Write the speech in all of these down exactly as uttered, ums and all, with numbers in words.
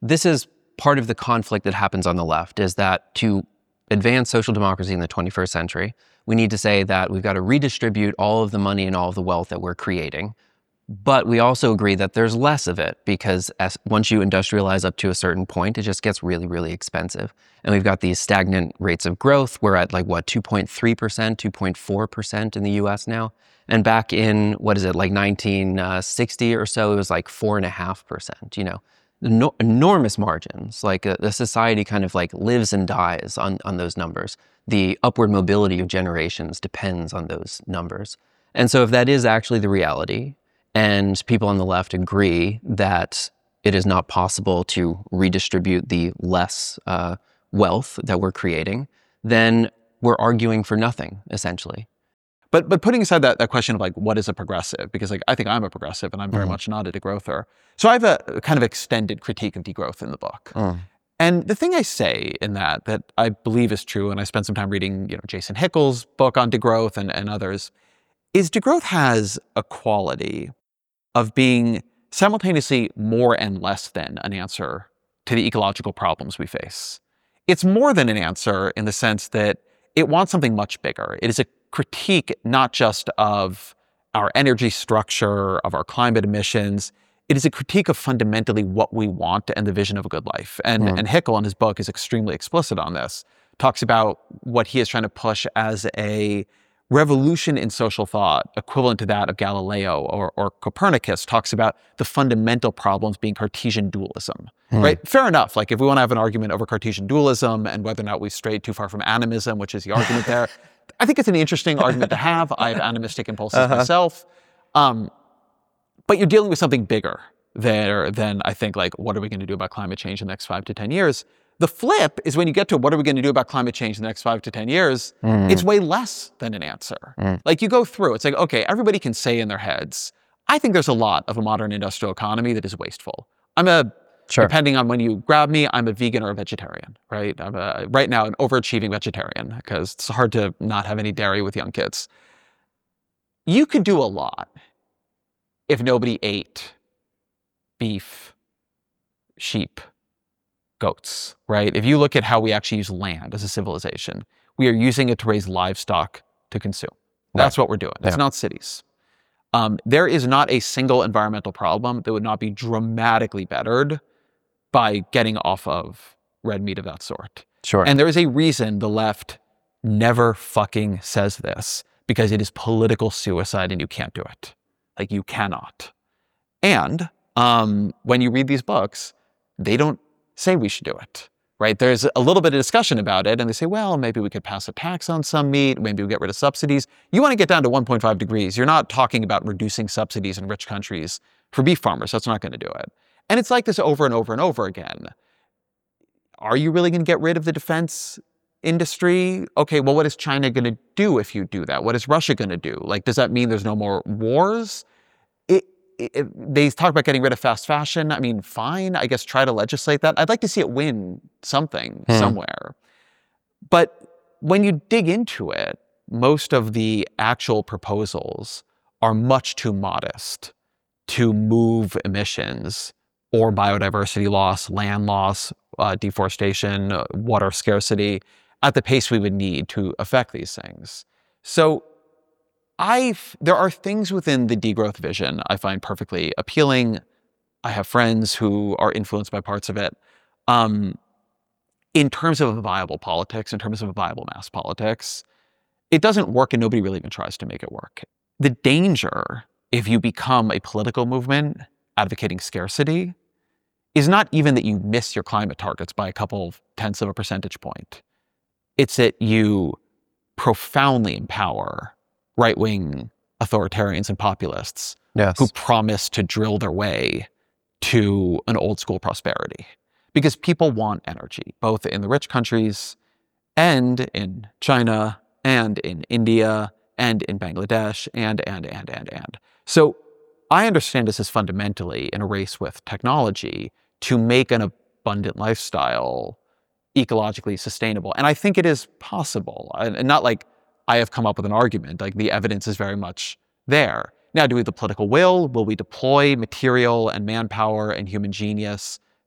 this is part of the conflict that happens on the left, is that to advance social democracy in the twenty-first century, we need to say that we've got to redistribute all of the money and all of the wealth that we're creating. But we also agree that there's less of it because as, once you industrialize up to a certain point, it just gets really, really expensive. And we've got these stagnant rates of growth. We're at like, what, two point three percent, two point four percent in the U S now. And back in, what is it, like nineteen sixty or so, it was like four point five percent, you know. No, enormous margins. Like uh, the society kind of like lives and dies on, on those numbers. The upward mobility of generations depends on those numbers. And so if that is actually the reality, and people on the left agree that it is not possible to redistribute the less uh, wealth that we're creating, then we're arguing for nothing, essentially. But but putting aside that, that question of like, what is a progressive? Because like, I think I'm a progressive and I'm very Mm. much not a degrowther. So I have a kind of extended critique of degrowth in the book. Mm. And the thing I say in that, that I believe is true, and I spent some time reading, you know, Jason Hickel's book on degrowth and, and others, is degrowth has a quality of being simultaneously more and less than an answer to the ecological problems we face. It's more than an answer in the sense that it wants something much bigger. It is a critique not just of our energy structure, of our climate emissions. It is a critique of fundamentally what we want and the vision of a good life. And, Mm. and Hickel in his book is extremely explicit on this, talks about what he is trying to push as a revolution in social thought, equivalent to that of Galileo or, or Copernicus, talks about the fundamental problems being Cartesian dualism, Hmm. right? Fair enough. Like if we want to have an argument over Cartesian dualism and whether or not we've strayed too far from animism, which is the argument there, I think it's an interesting argument to have. I have animistic impulses Uh-huh. myself. Um, but you're dealing with something bigger there than I think like, what are we going to do about climate change in the next five to ten years? The flip is when you get to what are we going to do about climate change in the next five to ten years, Mm. it's way less than an answer. Mm. Like you go through, it's like, okay, everybody can say in their heads, I think there's a lot of a modern industrial economy that is wasteful. I'm a, Sure. depending on when you grab me, I'm a vegan or a vegetarian, right? I'm a, right now an overachieving vegetarian because it's hard to not have any dairy with young kids. You could do a lot if nobody ate beef, sheep, goats, right? If you look at how we actually use land as a civilization, we are using it to raise livestock to consume. That's Right. what we're doing. It's Yeah. not cities. Um, there is not a single environmental problem that would not be dramatically bettered by getting off of red meat of that sort. Sure. And there is a reason the left never fucking says this, because it is political suicide and you can't do it. Like you cannot. And um, when you read these books, they don't say we should do it, right? There's a little bit of discussion about it and they say, well, maybe we could pass a tax on some meat, maybe we get rid of subsidies. You want to get down to one point five degrees. You're not talking about reducing subsidies in rich countries for beef farmers. That's not going to do it. And it's like this over and over and over again. Are you really going to get rid of the defense industry? Okay, well, what is China going to do if you do that? What is Russia going to do? Like, does that mean there's no more wars? It, it, they talk about getting rid of fast fashion. I mean, fine, I guess try to legislate that. I'd like to see it win something Hmm. somewhere. But when you dig into it, most of the actual proposals are much too modest to move emissions or biodiversity loss, land loss, uh, deforestation, uh, water scarcity at the pace we would need to affect these things. So I, there are things within the degrowth vision I find perfectly appealing. I have friends who are influenced by parts of it. Um, in terms of a viable politics, in terms of a viable mass politics, it doesn't work and nobody really even tries to make it work. The danger, if you become a political movement advocating scarcity, is not even that you miss your climate targets by a couple of tenths of a percentage point. It's that you profoundly empower right-wing authoritarians and populists Yes. who promise to drill their way to an old school prosperity. Because people want energy, both in the rich countries and in China and in India and in Bangladesh and, and, and, and, and. So I understand this is fundamentally in a race with technology to make an abundant lifestyle ecologically sustainable. And I think it is possible. And not like I have come up with an argument, like the evidence is very much there. Now, do we have the political will? Will we deploy material and manpower and human genius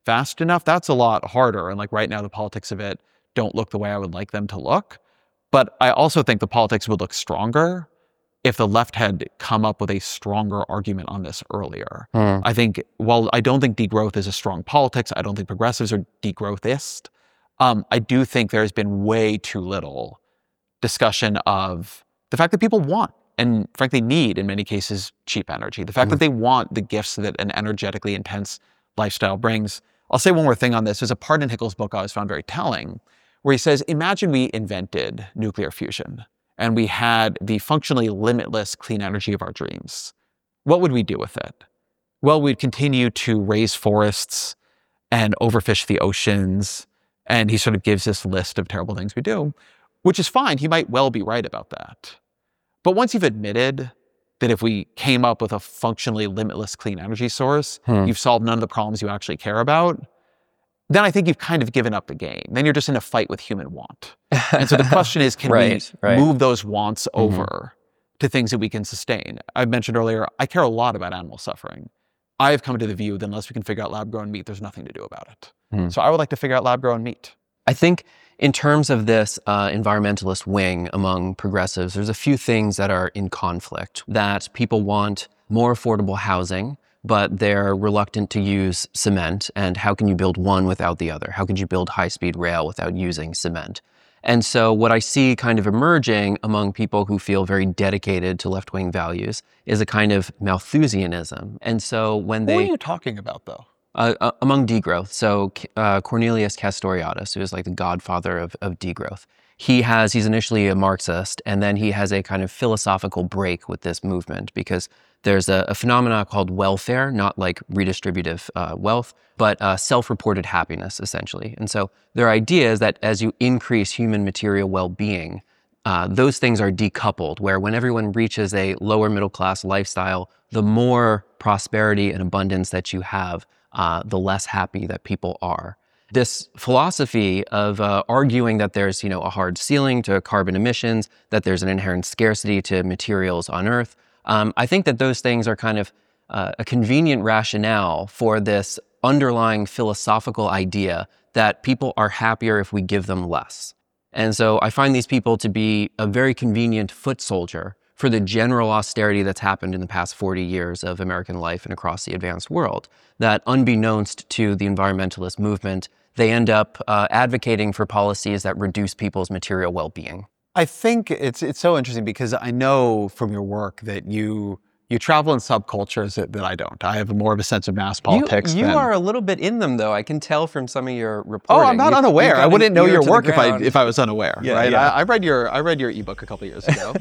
fast enough, that's a lot harder. And like right now, the politics of it don't look the way I would like them to look. But I also think the politics would look stronger if the left had come up with a stronger argument on this earlier. Hmm. I think, while I don't think degrowth is a strong politics, I don't think progressives are degrowthist. Um, I do think there's been way too little discussion of the fact that people want and frankly need, in many cases, cheap energy. The fact Mhm. that they want the gifts that an energetically intense lifestyle brings. I'll say one more thing on this. There's a part in Hickel's book I always found very telling, where he says, imagine we invented nuclear fusion and we had the functionally limitless clean energy of our dreams. What would we do with it? Well, we'd continue to raise forests and overfish the oceans. And he sort of gives this list of terrible things we do, which is fine. He might well be right about that. But once you've admitted that if we came up with a functionally limitless clean energy source, Hmm. you've solved none of the problems you actually care about, then I think you've kind of given up the game. Then you're just in a fight with human want. And so the question is, can Right, we right. move those wants Mhm. over to things that we can sustain? I mentioned earlier, I care a lot about animal suffering. I have come to the view that unless we can figure out lab-grown meat, there's nothing to do about it. Hmm. So I would like to figure out lab-grown meat. I think in terms of this uh, environmentalist wing among progressives, there's a few things that are in conflict. That people want more affordable housing, but they're reluctant to use cement. And how can you build one without the other? How could you build high-speed rail without using cement? And so what I see kind of emerging among people who feel very dedicated to left-wing values is a kind of Malthusianism. And so when What they... are you talking about, though? Uh, uh, among degrowth, so uh, Cornelius Castoriadis, who is like the godfather of, of degrowth, he has, he's initially a Marxist, and then he has a kind of philosophical break with this movement because there's a, a phenomena called welfare, not like redistributive uh, wealth, but uh, self-reported happiness, essentially. And so their idea is that as you increase human material well-being, uh, those things are decoupled, where when everyone reaches a lower middle class lifestyle, the more prosperity and abundance that you have, Uh, the less happy that people are. This philosophy of uh, arguing that there's, you know, a hard ceiling to carbon emissions, that there's an inherent scarcity to materials on Earth, um, I think that those things are kind of uh, a convenient rationale for this underlying philosophical idea that people are happier if we give them less. And so I find these people to be a very convenient foot soldier for the general austerity that's happened in the past forty years of American life and across the advanced world, that unbeknownst to the environmentalist movement, they end up uh, advocating for policies that reduce people's material well-being. I think it's it's so interesting because I know from your work that you you travel in subcultures that, that I don't. I have more of a sense of mass politics. You, you than, are a little bit in them, though. I can tell from some of your Oh, reporting. I'm not You've- unaware. you've got I an wouldn't know ear your to the work if I ground. if I was unaware. Yeah, right? yeah. I, I read your I read your ebook a couple years ago.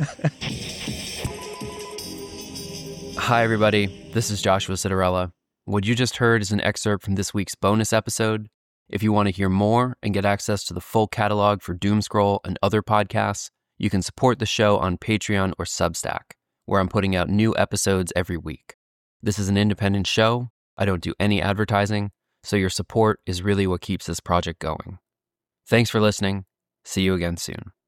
Hi, everybody. This is Joshua Citarella. What you just heard is an excerpt from this week's bonus episode. If you want to hear more and get access to the full catalog for Doomscroll and other podcasts, you can support the show on Patreon or Substack, where I'm putting out new episodes every week. This is an independent show. I don't do any advertising, so your support is really what keeps this project going. Thanks for listening. See you again soon.